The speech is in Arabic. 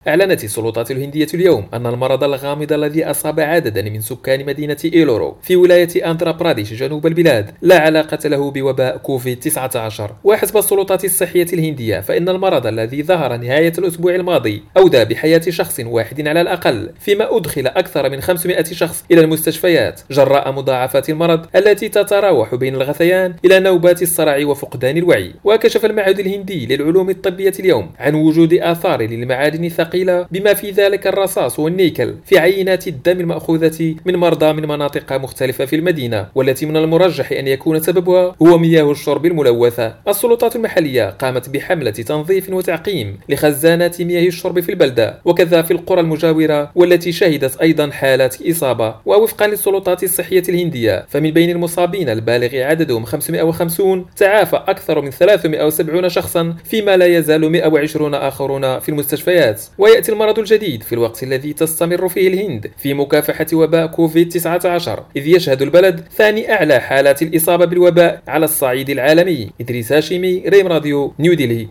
أعلنت السلطات الهندية اليوم أن المرض الغامض الذي أصاب عددا من سكان مدينة إيلورو في ولاية أندرا براديش جنوب البلاد لا علاقة له بوباء كوفيد-19. وحسب السلطات الصحية الهندية فإن المرض الذي ظهر نهاية الأسبوع الماضي أودى بحياة شخص واحد على الأقل، فيما أدخل أكثر من 500 شخص إلى المستشفيات جراء مضاعفات المرض التي تتراوح بين الغثيان إلى نوبات الصرع وفقدان الوعي. وكشف المعهد الهندي للعلوم الطبية اليوم عن وجود آثار للمعادن الثقيلة بما في ذلك الرصاص والنيكل في عينات الدم المأخوذة من مرضى من مناطق مختلفة في المدينة، والتي من المرجح أن يكون سببها هو مياه الشرب الملوثة. السلطات المحلية قامت بحملة تنظيف وتعقيم لخزانات مياه الشرب في البلدة وكذا في القرى المجاورة، والتي شهدت أيضا حالات إصابة. ووفقا للسلطات الصحية الهندية فمن بين المصابين البالغ عددهم 550 تعافى أكثر من 370 شخصا، فيما لا يزال 120 آخرون في المستشفيات. ويأتي المرض الجديد في الوقت الذي تستمر فيه الهند في مكافحة وباء كوفيد-19، إذ يشهد البلد ثاني أعلى حالات الإصابة بالوباء على الصعيد العالمي. إدريس هاشمي، ريم راديو، نيو ديلي.